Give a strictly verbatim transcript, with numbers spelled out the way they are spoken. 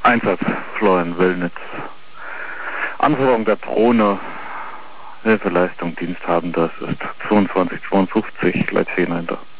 Einsatz Florian Wellnitz. Anforderung der Drohne, Hilfeleistung Diensthabender, es ist zweiundzwanzig zweiundfünfzig, Leitfehler hinter.